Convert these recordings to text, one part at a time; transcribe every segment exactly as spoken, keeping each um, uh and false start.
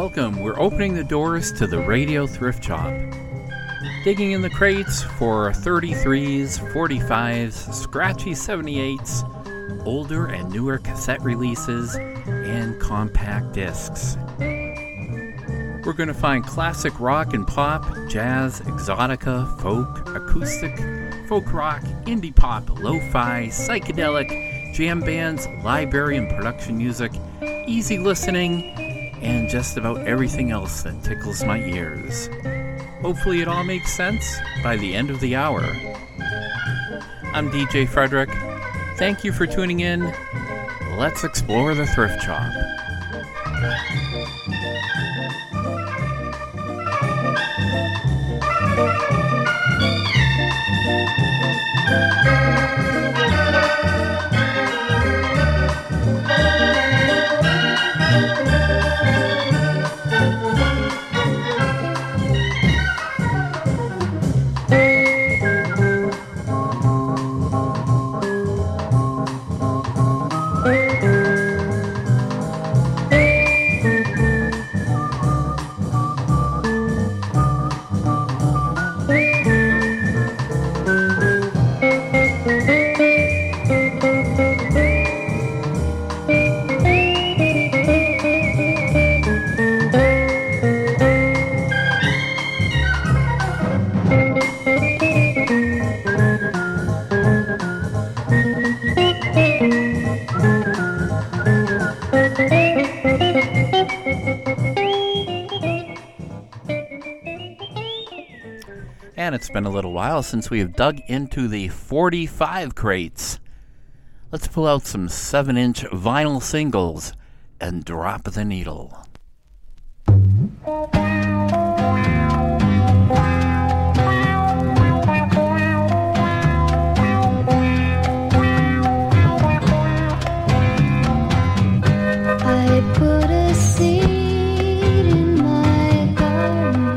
welcome. We're opening the doors to the Radio Thrift Shop. Digging in the crates for thirty-threes, forty-fives, scratchy seventy-eights, older and newer cassette releases, and compact discs. We're going to find classic rock and pop, jazz, exotica, folk, acoustic, folk rock, indie pop, lo-fi, psychedelic, jam bands, library and production music, easy listening, and just about everything else that tickles my ears. Hopefully it all makes sense by the end of the hour. I'm D J Frederick. Thank you for tuning in. Let's explore the thrift shop. It's been a little while since we have dug into the forty-five crates. Let's pull out some seven inch vinyl singles and drop the needle. I put a seed in my garden.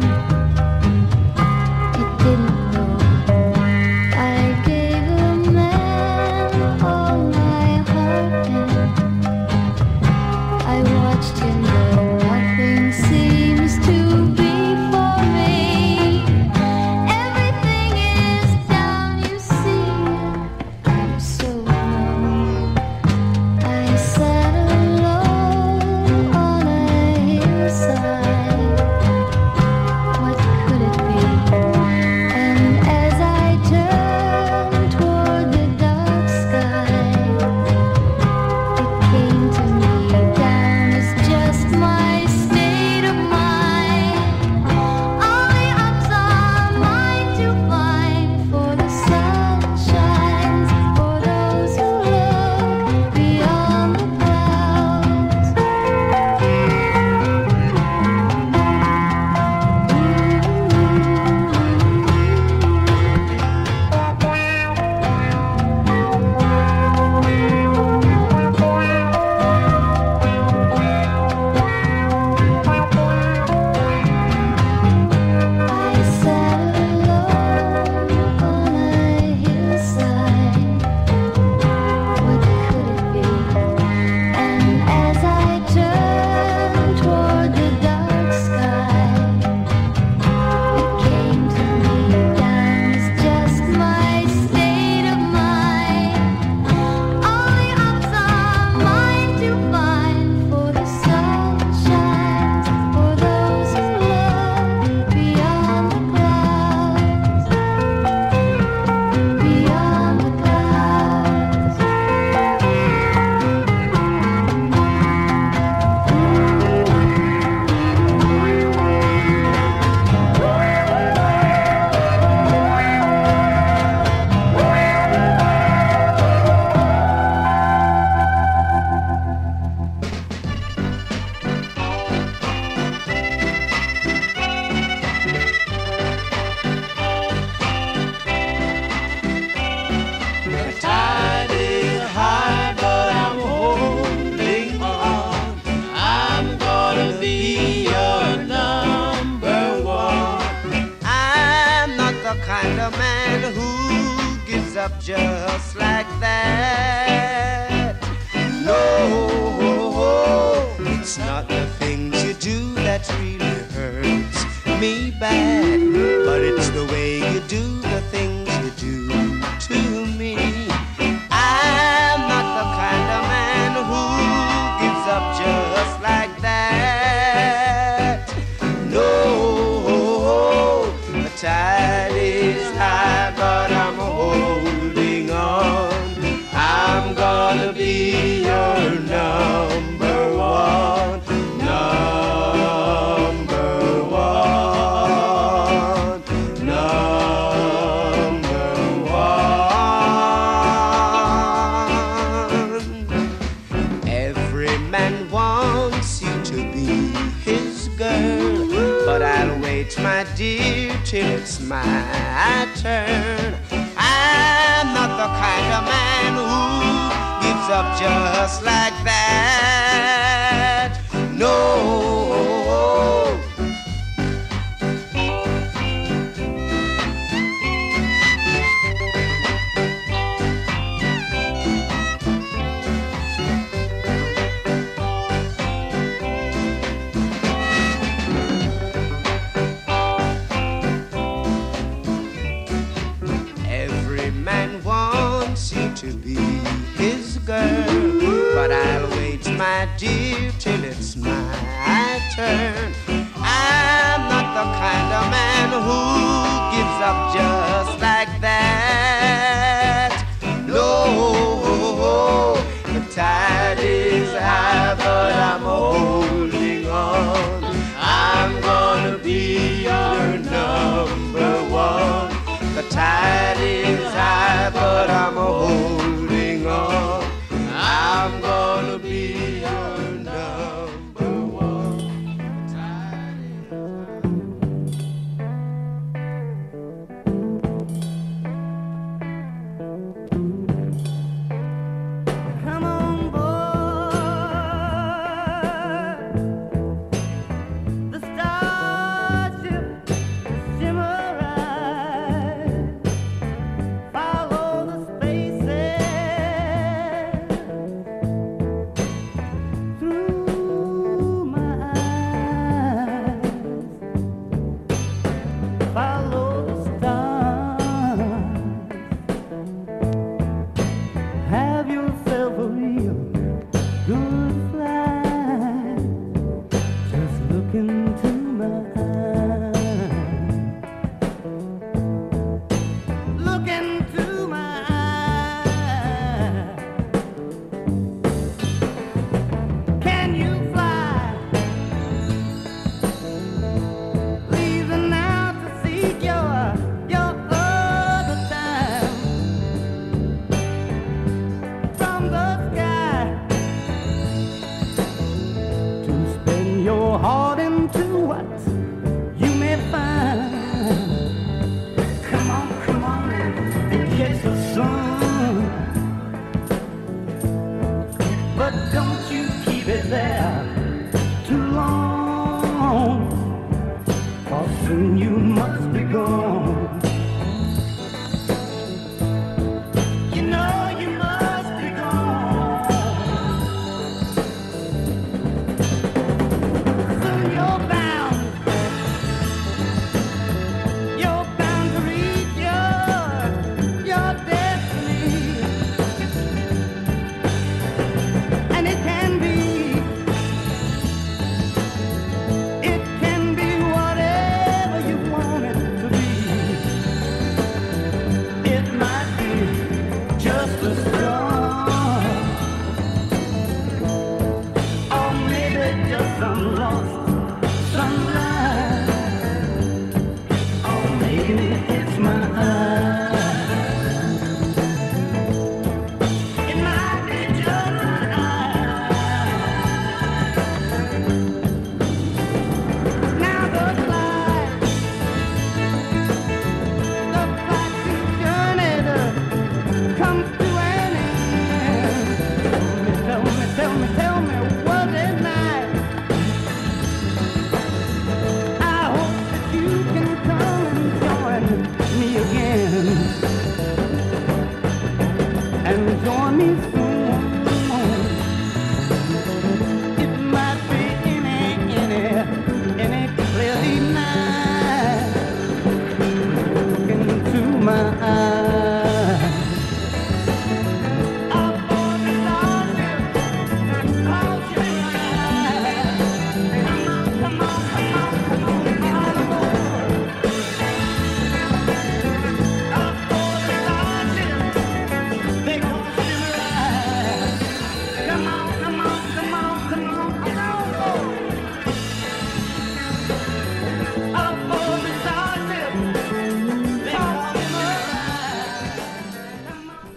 Seems to be for me. Everything is down, you see. I'm so alone. I sat alone on a hillside. What could it be? And as I turned toward the dark sky, it came to me down is just my just like that. No, it's not the things you do that really hurts me bad, but it's the way you do the things you do to me. I'm not the kind of man who gives up just like that. No, the tide is high, but I'm holding on. I'm gonna be your number one, number one, number one. Every man wants you to be his girl, but I'll wait, my dear, till it's my turn. I'm not the kind of man who gives up just like that. No. Every man wants you to be his girl, but I'll wait, my dear, till it's my turn. I'm not the kind of man who gives up just like that. No, the tide is high, but I'm holding on. I'm gonna be your number one. The tide is high, but I'm holding on. I'm gonna be your number one. The tide is Come on, boy. The starship shimmer right. Follow the spaces through my eyes. Follow the stars. Have yourself a real good flight. Just look into my eyes. Look into my eyes. Can you fly? Leaving now to seek your your other time. From the sky to spin your heart into what you may find. Come on, come on, and catch the sun. But don't you keep it there too long, for soon you must be gone. You know you must be gone. Soon you're bound. You're bound to reach your your destiny. And it can be, it can be whatever you want it to be.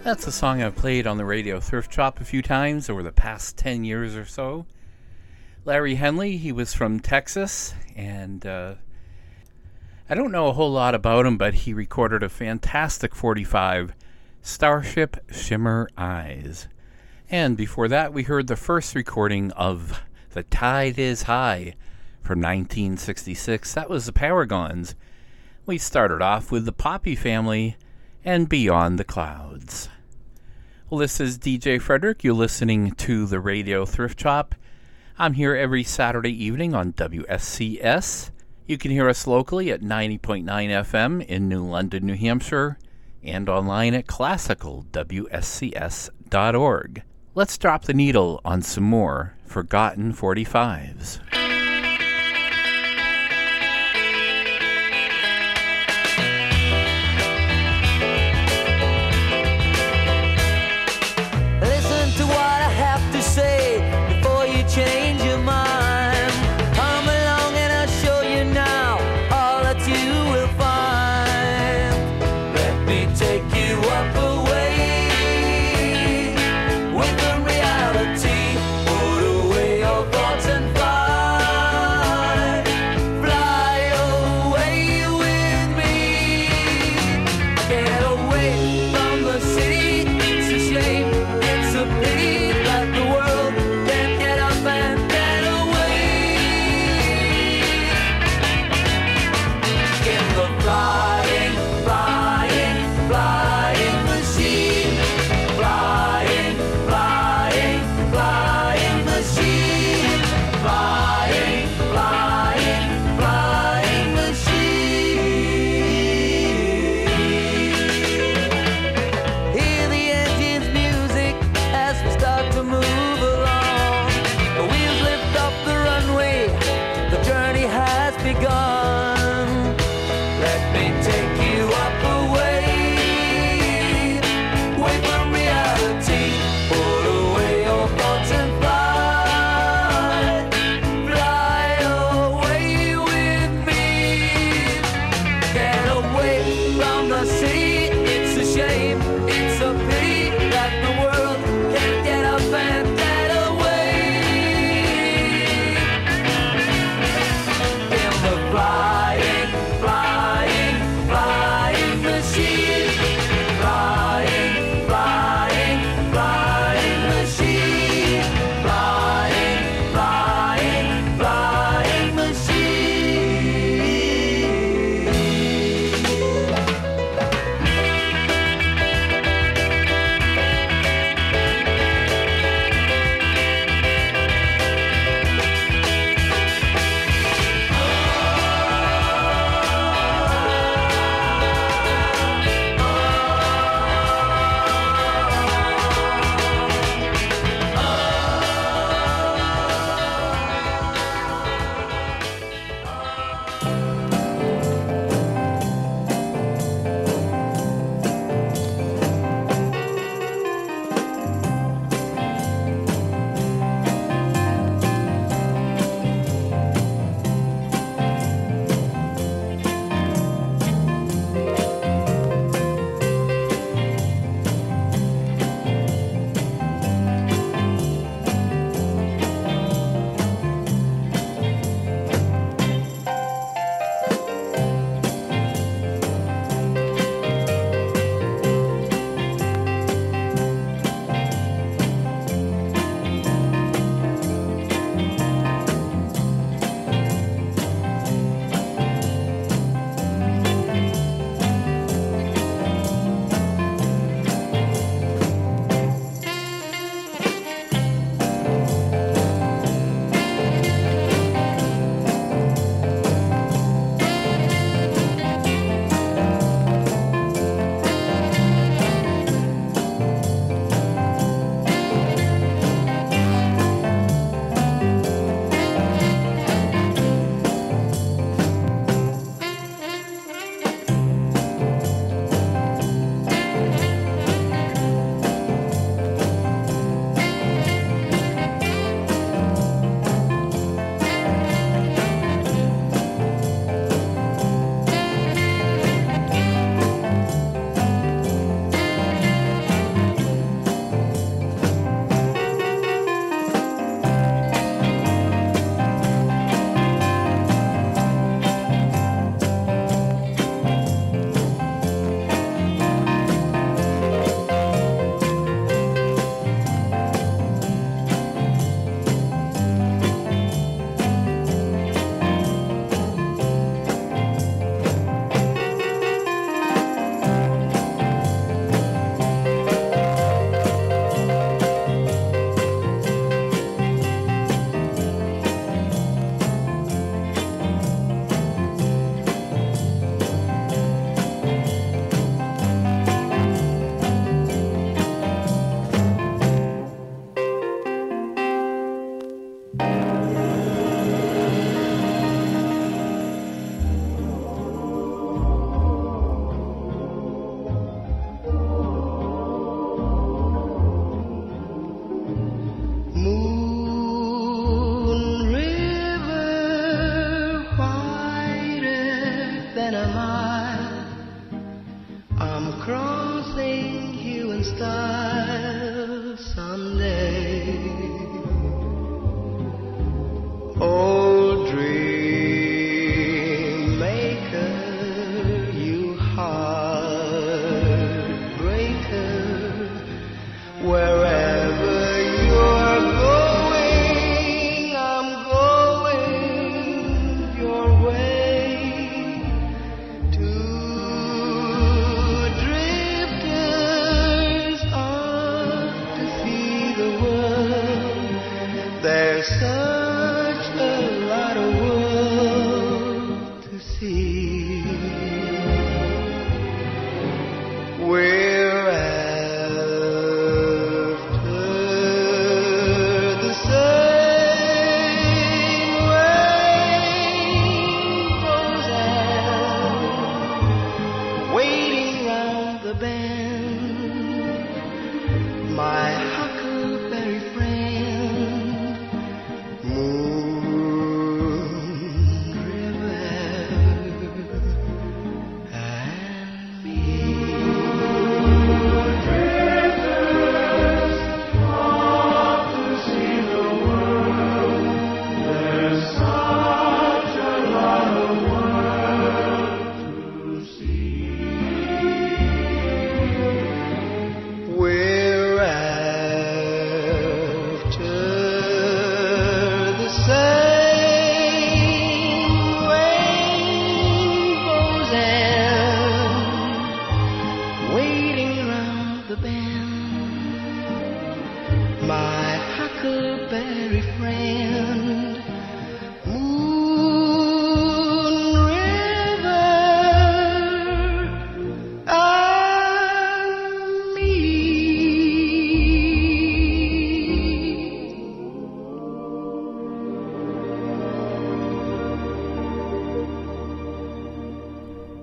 That's a song I've played on the Radio Thrift Shop a few times over the past ten years or so. Larry Henley, he was from Texas, and uh, I don't know a whole lot about him, but he recorded a fantastic forty-five, Starship Shimmer Eyes. And before that, we heard the first recording of The Tide is High from nineteen sixty-six. That was the Paragons. We started off with the Poppy Family and Beyond the Clouds. Well, this is D J Frederick. You're listening to the Radio Thrift Shop. I'm here every Saturday evening on W S C S. You can hear us locally at ninety point nine F M in New London, New Hampshire, and online at classical W S C S dot org. Let's drop the needle on some more forgotten forty-fives. Listen to what I have to say before you change your mind. Come along and I'll show you now all that you will find. Let me take you up away with the reality. Put away your thoughts and fly.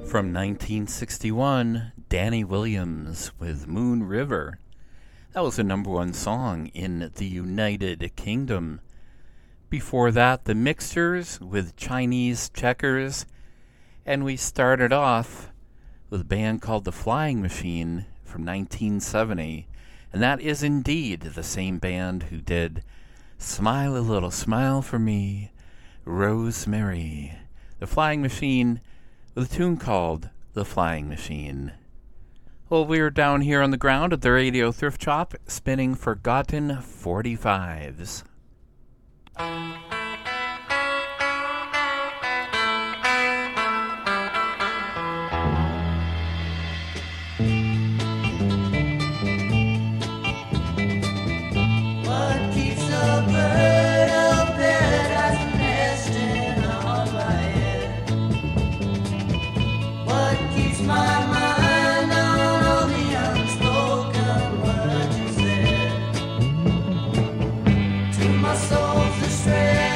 From nineteen sixty-one, Danny Williams with Moon River. That was a number one song in the United Kingdom. Before that, the Mixtures with Chinese Checkers. And we started off with a band called The Flying Machine from nineteen seventy. And that is indeed the same band who did Smile a Little Smile for Me, Rosemary. The Flying Machine with a tune called The Flying Machine. Well, we're down here on the ground at the Radio Thrift Shop spinning forgotten forty-fives. What keeps a bird of paradise nesting on my head? What keeps my mind on all the unspoken words you said? To my soul's astray.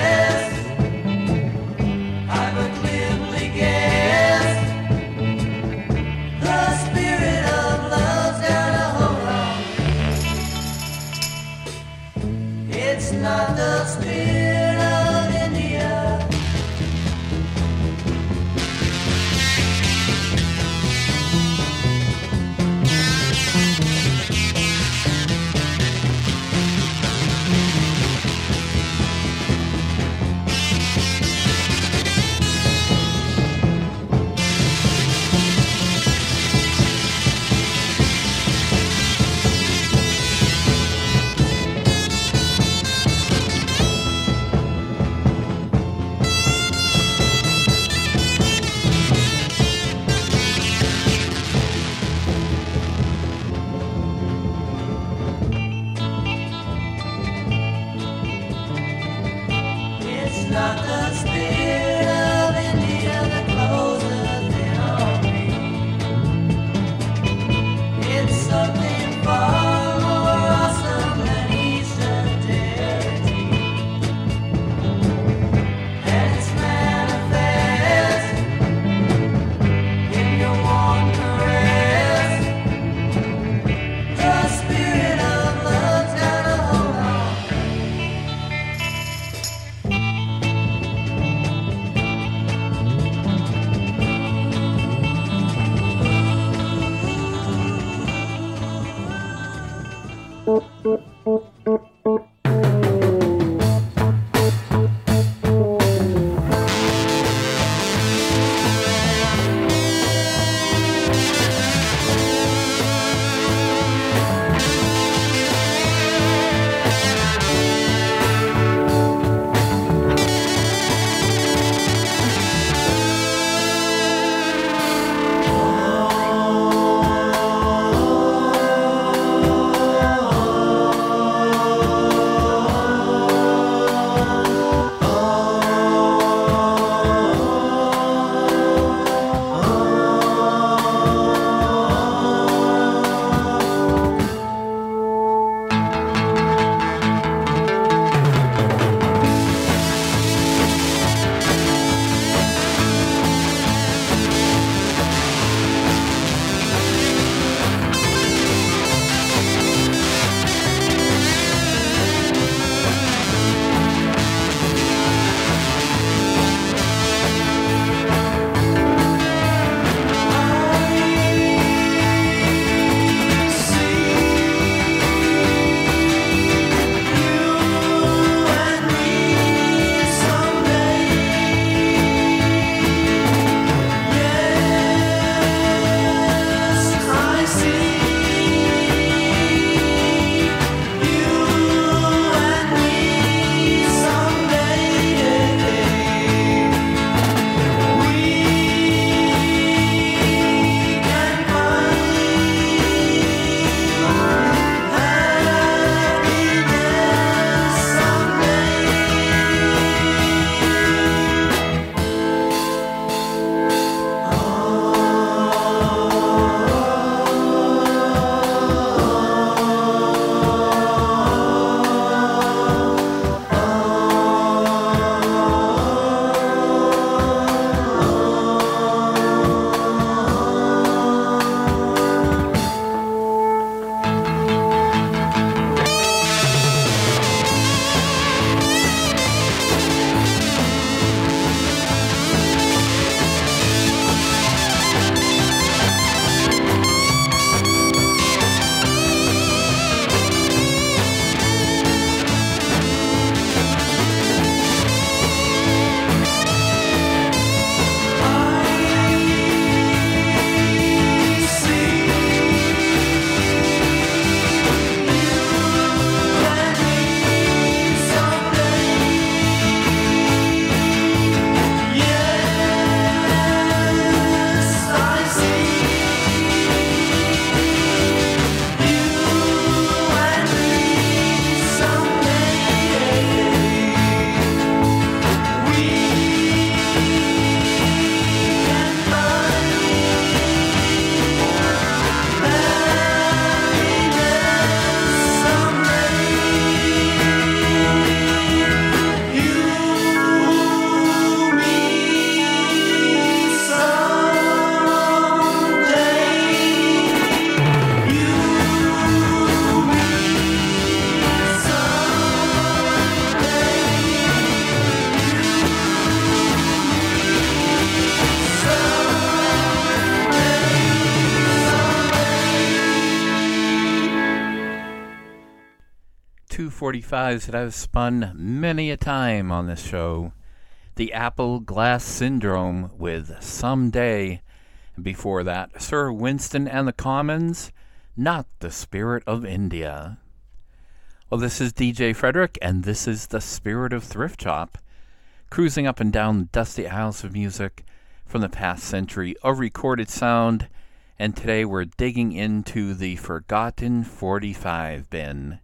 forty-fives that I've spun many a time on this show. The Apple Glass Syndrome with Someday. And before that, Sir Winston and the Commons, Not the Spirit of India. Well, this is D J Frederick, and this is the Spirit of Thrift Shop, cruising up and down the dusty aisles of music from the past century of recorded sound, and today we're digging into the Forgotten forty-five bin.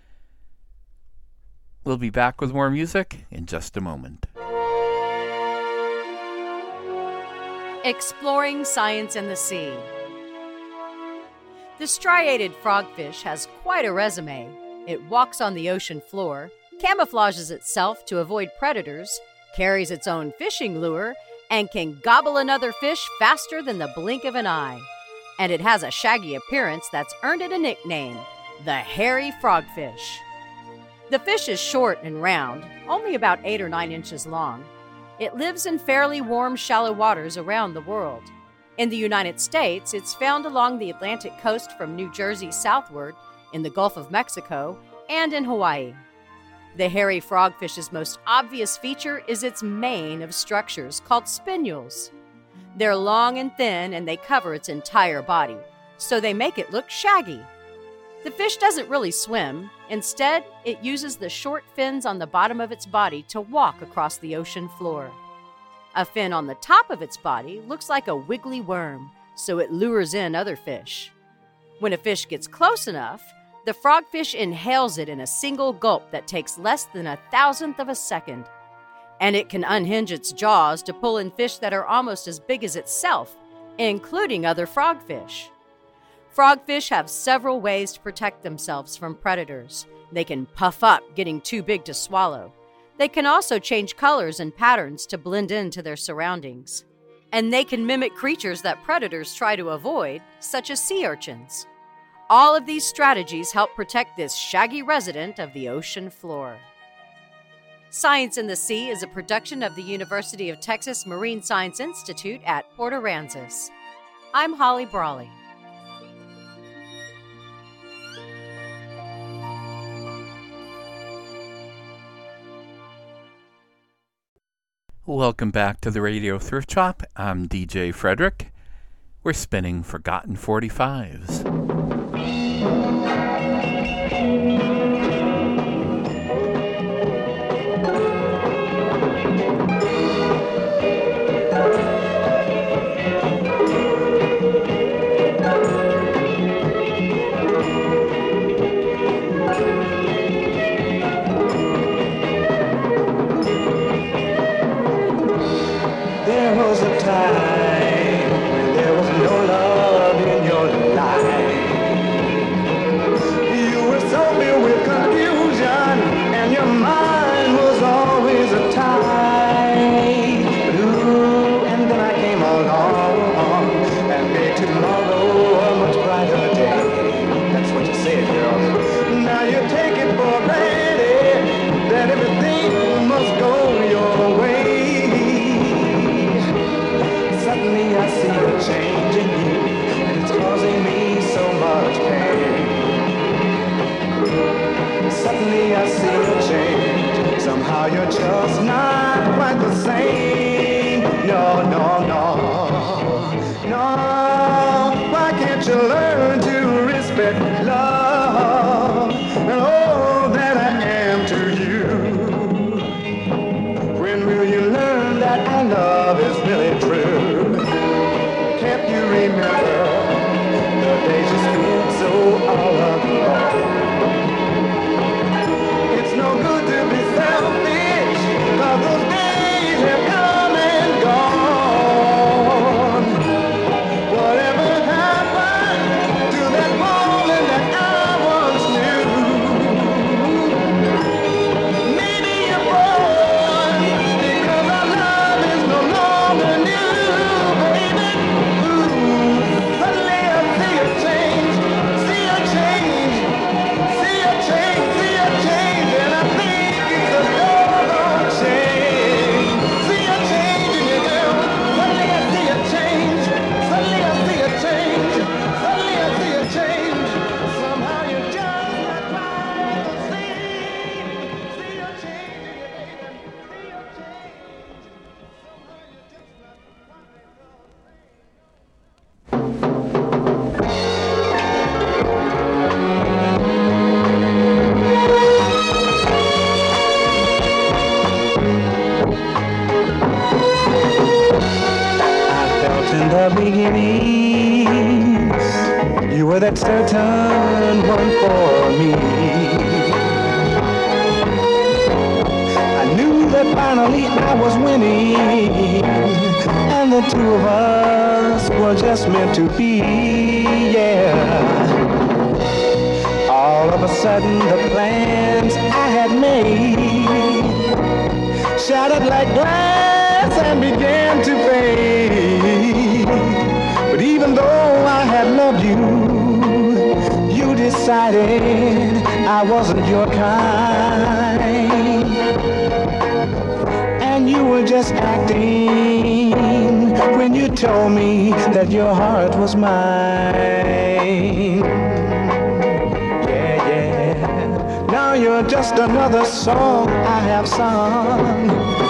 We'll be back with more music in just a moment. Exploring science in the sea. The striated frogfish has quite a resume. It walks on the ocean floor, camouflages itself to avoid predators, carries its own fishing lure, and can gobble another fish faster than the blink of an eye. And it has a shaggy appearance that's earned it a nickname, the hairy frogfish. The fish is short and round, only about eight or nine inches long. It lives in fairly warm, shallow waters around the world. In the United States, it's found along the Atlantic coast from New Jersey southward, in the Gulf of Mexico, and in Hawaii. The hairy frogfish's most obvious feature is its mane of structures called spinnules. They're long and thin, and they cover its entire body, so they make it look shaggy. The fish doesn't really swim. Instead, it uses the short fins on the bottom of its body to walk across the ocean floor. A fin on the top of its body looks like a wiggly worm, so it lures in other fish. When a fish gets close enough, the frogfish inhales it in a single gulp that takes less than a thousandth of a second. And it can unhinge its jaws to pull in fish that are almost as big as itself, including other frogfish. Frogfish have several ways to protect themselves from predators. They can puff up, getting too big to swallow. They can also change colors and patterns to blend into their surroundings. And they can mimic creatures that predators try to avoid, such as sea urchins. All of these strategies help protect this shaggy resident of the ocean floor. Science in the Sea is a production of the University of Texas Marine Science Institute at Port Aransas. I'm Holly Brawley. Welcome back to the Radio Thrift Shop. I'm D J Frederick. We're spinning Forgotten forty-fives. There was a time when there was no love in your life. You were so filled with confusion, and your mind was always a tide. Ooh, and then I came along and made tomorrow a much brighter day. That's what you said, girl. Now you take it for granted that everything must go your way. Suddenly I see a change in you, and it's causing me so much pain. Suddenly I see a change, somehow you're just not quite the same. No, no, no, no, why can't you learn to respect love and all that I am to you? When will you learn that our love is really true? Can't you remember the days you spent so all alone? It's no good to be selfish, 'cause those days have come and gone. Whatever happened beginnings. You were that certain one for me. I knew that finally I was winning, and the two of us were just meant to be, yeah. All of a sudden the plans I had made shattered like glass and began to fade. But even though I had loved you, you decided I wasn't your kind. And you were just acting when you told me that your heart was mine. Yeah, yeah. Now you're just another song I have sung,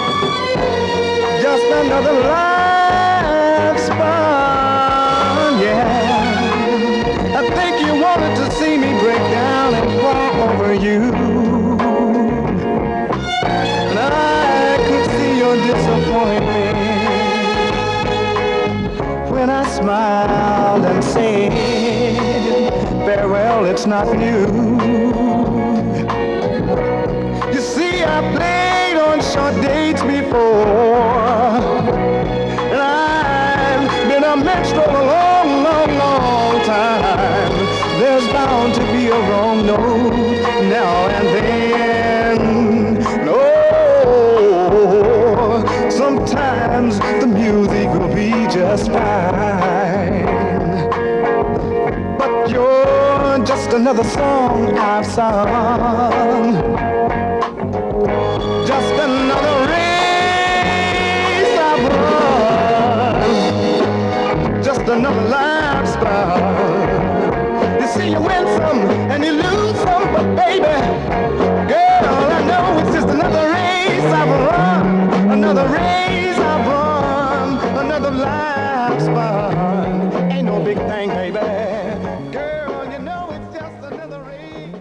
just another love spun, yeah. I think you wanted to see me break down and cry over you, and I could see your disappointment when I smiled and said, farewell, it's not new. You see, I played on short dates before, and I've been a minstrel a long, long, long time. There's bound to be a wrong note now and then. No, sometimes the music will be just fine, but you're just another song I've sung, just another race I've run, just another life spun. You see, you win some and you lose some, but baby, girl, I know it's just another race I've run, another race I've run, another life spun. Ain't no big thing, baby. Girl, you know it's just another race.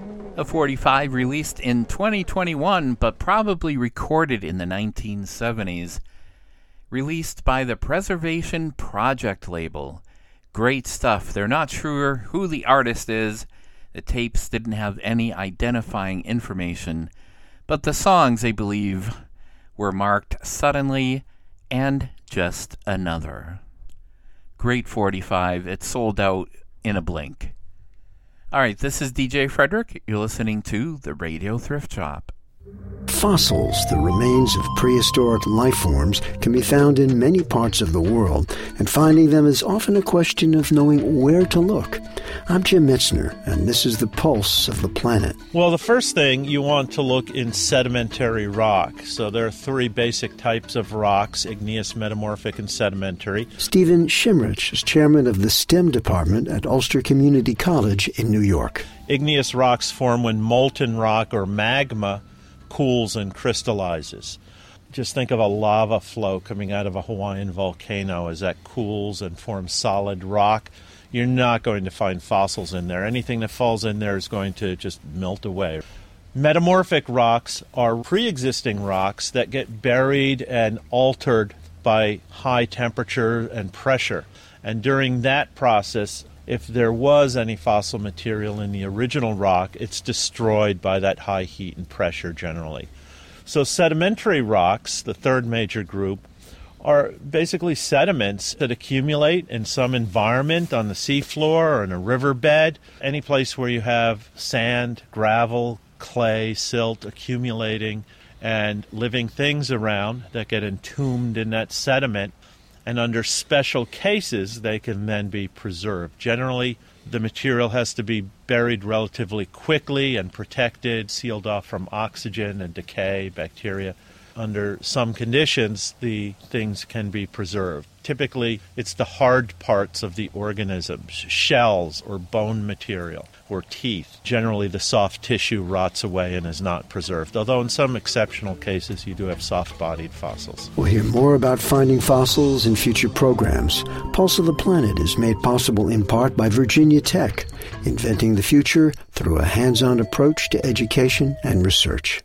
A forty-five released in twenty twenty-one, but probably recorded in the nineteen seventies. Released by the Preservation Project label. Great stuff. They're not sure who the artist is. The tapes didn't have any identifying information, but the songs, they believe, were marked Suddenly and Just Another. Great forty-five. It sold out in a blink. All right, this is D J Frederick. You're listening to the Radio Thrift Shop. Fossils, the remains of prehistoric life forms, can be found in many parts of the world, and finding them is often a question of knowing where to look. I'm Jim Mitzner, and this is the pulse of the planet. Well, the first thing, you want to look in sedimentary rock. So there are three basic types of rocks: igneous, metamorphic, and sedimentary. Stephen Shimrich is chairman of the STEM department at Ulster Community College in New York. Igneous rocks form when molten rock or magma cools and crystallizes. Just think of a lava flow coming out of a Hawaiian volcano as that cools and forms solid rock. You're not going to find fossils in there. Anything that falls in there is going to just melt away. Metamorphic rocks are pre-existing rocks that get buried and altered by high temperature and pressure. And during that process, if there was any fossil material in the original rock, it's destroyed by that high heat and pressure generally. So sedimentary rocks, the third major group, are basically sediments that accumulate in some environment on the seafloor or in a riverbed, any place where you have sand, gravel, clay, silt accumulating and living things around that get entombed in that sediment. And under special cases, they can then be preserved. Generally, the material has to be buried relatively quickly and protected, sealed off from oxygen and decay, bacteria. Under some conditions, the things can be preserved. Typically, it's the hard parts of the organisms, shells or bone material or teeth. Generally, the soft tissue rots away and is not preserved, although in some exceptional cases, you do have soft-bodied fossils. We'll hear more about finding fossils in future programs. Pulse of the Planet is made possible in part by Virginia Tech, inventing the future through a hands-on approach to education and research.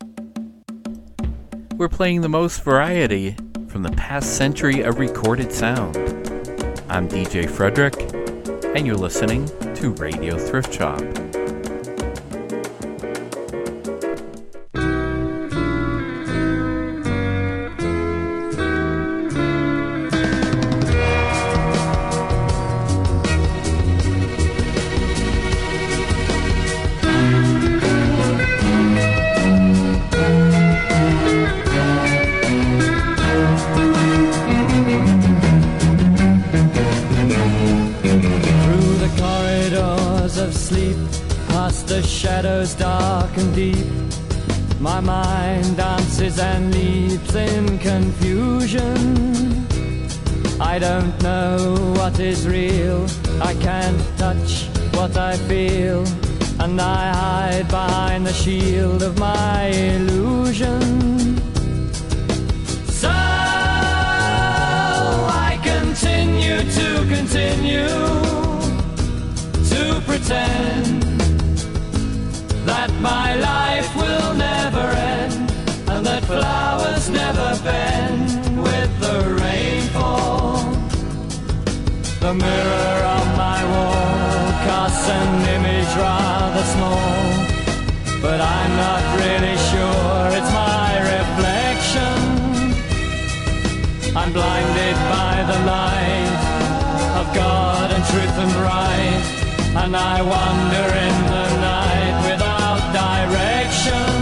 We're playing the most variety from the past century of recorded sound. I'm D J Frederick, and you're listening to Radio Thrift Shop. Shadows dark and deep, my mind dances and leaps in confusion. I don't know what is real, I can't touch what I feel, and I hide behind the shield of my illusion. So I continue to continue to pretend that my life will never end, and that flowers never bend with the rainfall. The mirror on my wall casts an image rather small, but I'm not really sure it's my reflection. I'm blinded by the light of God and truth and right, and I wander in the night without direction.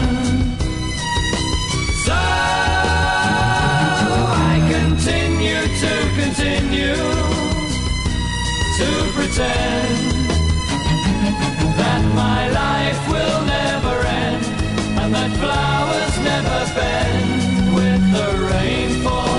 So I continue to continue to pretend that my life will never end, and that flowers never bend with the rainfall.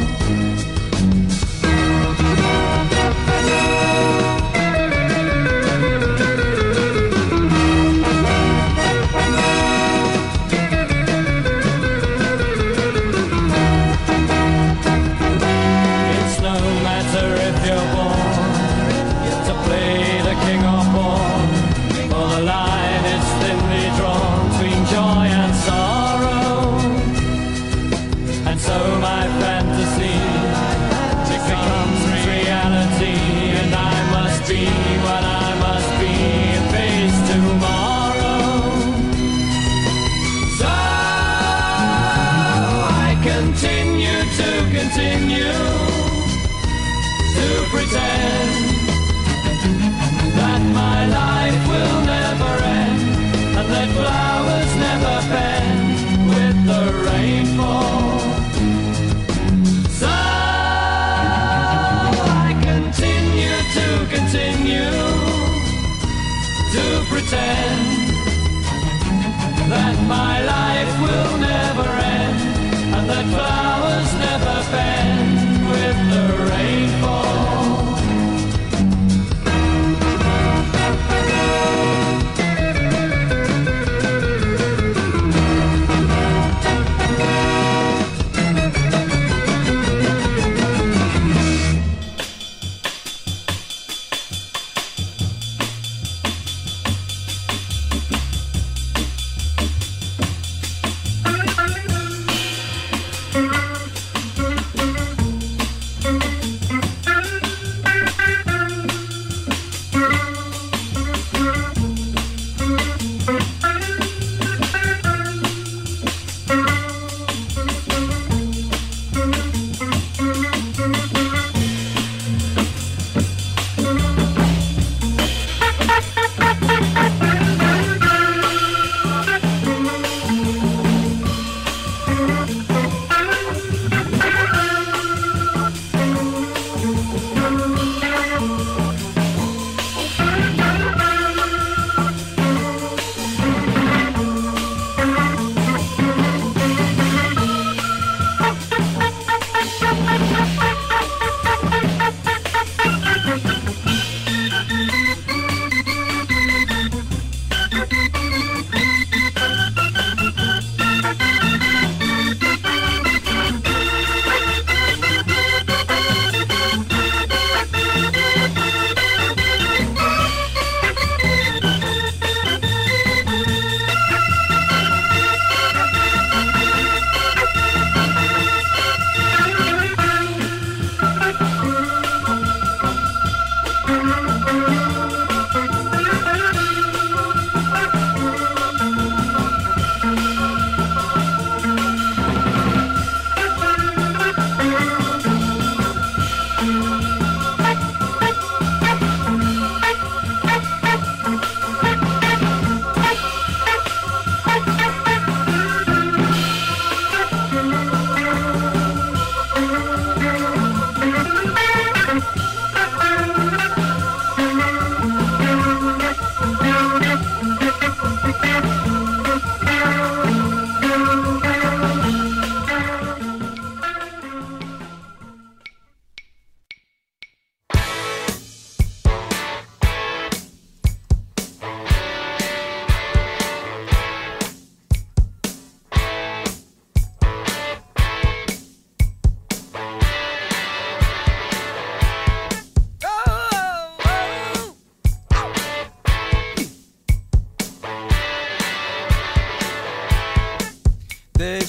Continue to pretend that my life will never end, and that flowers never bend with the rainfall. So I continue to continue to pretend that my life will never end, and that flowers never bend with the rainfall.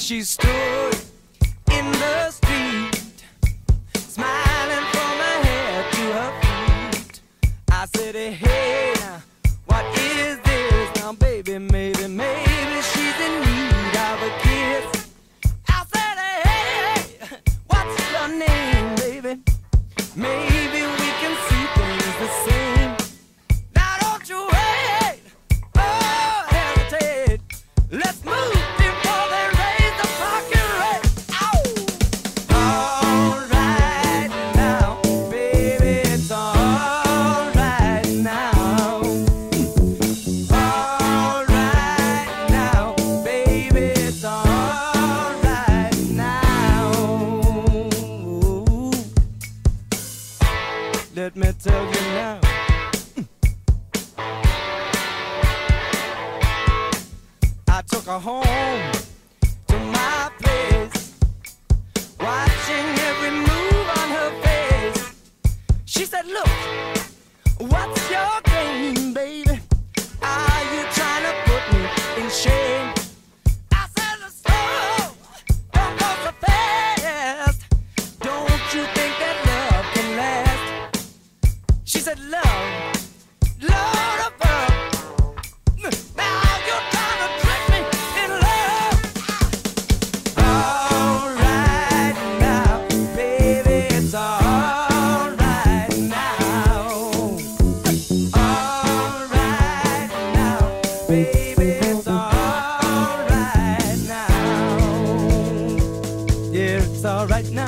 she stood in the street, smiling from her head to her feet. I said, hey, now, what is this? Now, baby, maybe, maybe she's in need of a kiss. I said, hey, what's your name, baby? Maybe we can see things the same. Now, don't you wait, oh, hesitate. Let's move before they raise the parking rate. Ow! All right now, baby, it's all right now. All right now, baby, it's all right now. Let me tell you now. I took her home to my place, watching every move on her face. She said, look, what's your game, baby? Are you trying to put me in shame? I said, slow, don't go so fast. Don't you think that love can last? She said, love, Lord above. Now you're trying to trick me in love. All right now, baby, it's all right now. All right now, baby, it's all right now. Yeah, it's all right now.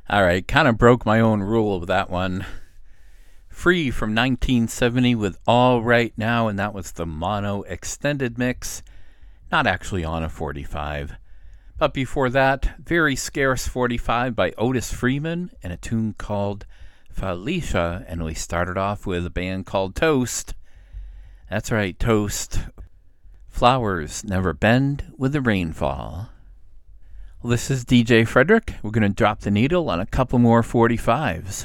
All right, kind of broke my own rule with that one. Free from nineteen seventy with All Right Now, and that was the mono extended mix, not actually on a forty-five. But before that, Very Scarce forty-five by Otis Freeman and a tune called Felicia, and we started off with a band called Toast. That's right, Toast. Flowers never bend with the rainfall. Well, this is D J Frederick. We're going to drop the needle on a couple more forty-fives.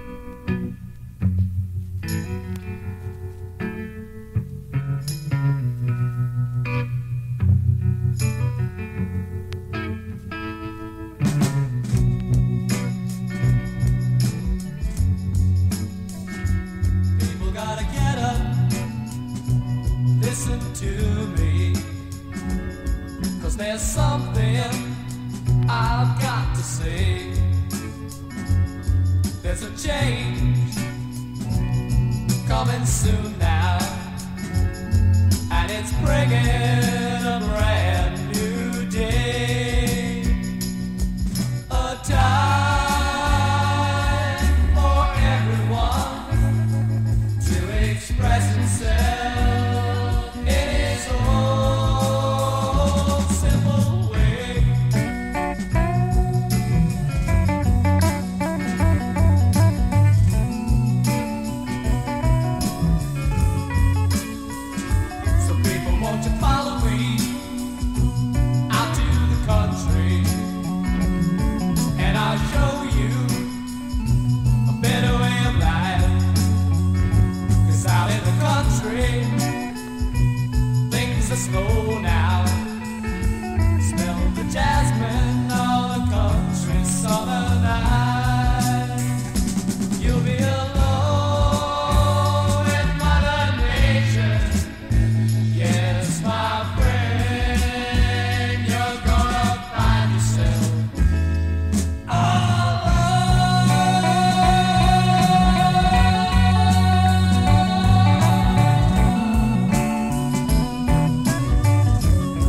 People gotta get up, listen to me, 'cause there's something I've got to say. There's a change coming soon now, and it's bringing a brand new day. A time for everyone to express himself in his own simple way. So people, won't you follow me out to the country, and I'll show you a better way of life. 'Cause out in the country, things are slow now. Smell the jasmine on a country summer night. You'll be alone in Mother Nature. Yes, my friend, you're gonna find yourself alone.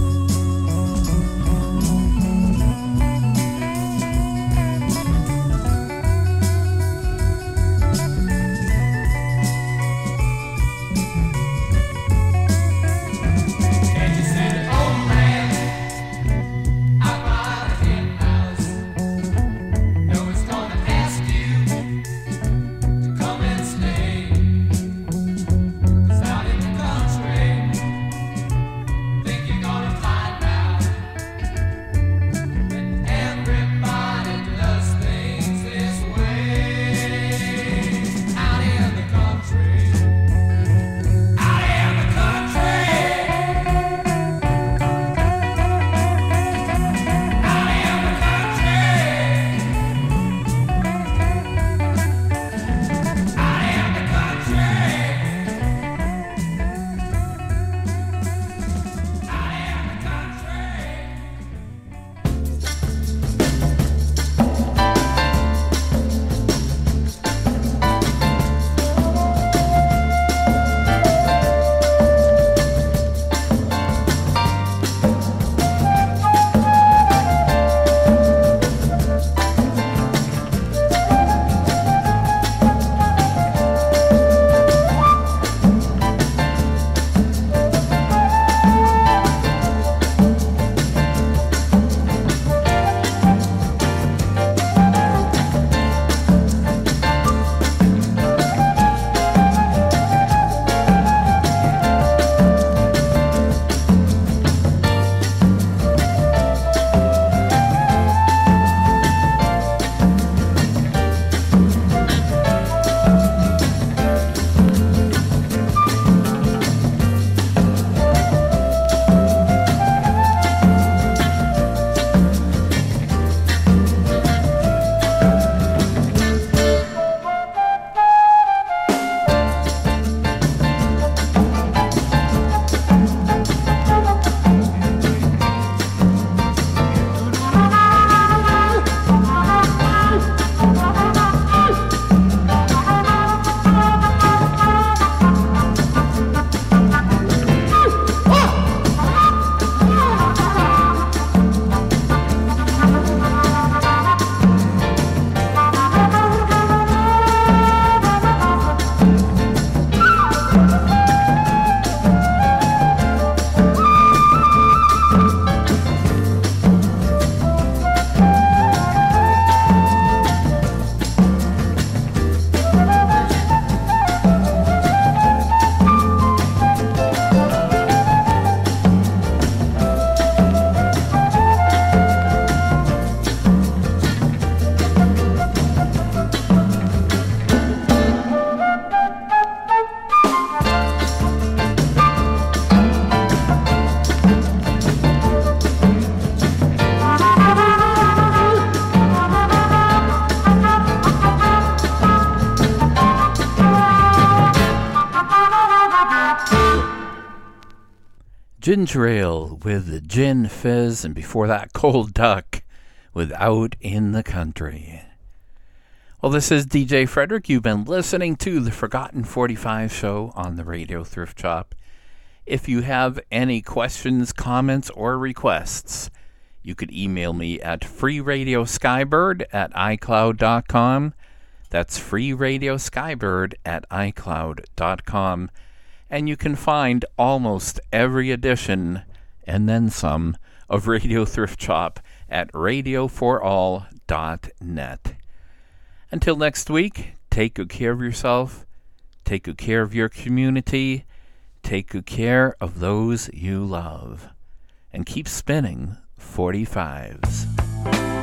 Ginger Ale with Gin Fizz, and before that, Cold Duck with Out in the Country. Well, this is D J Frederick. You've been listening to the Forgotten forty-five show on the Radio Thrift Shop. If you have any questions, comments, or requests, you could email me at freeradioskybird at icloud dot com. That's freeradioskybird at icloud dot com. And you can find almost every edition, and then some, of Radio Thrift Shop at radio for all dot net. Until next week, take good care of yourself, take good care of your community, take good care of those you love, and keep spinning forty-fives.